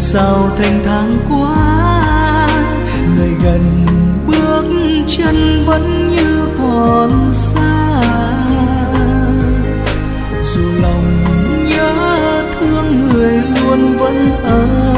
sao thành tháng qua, người gần bước chân vẫn như còn xa. Dù lòng nhớ thương người luôn vẫn ở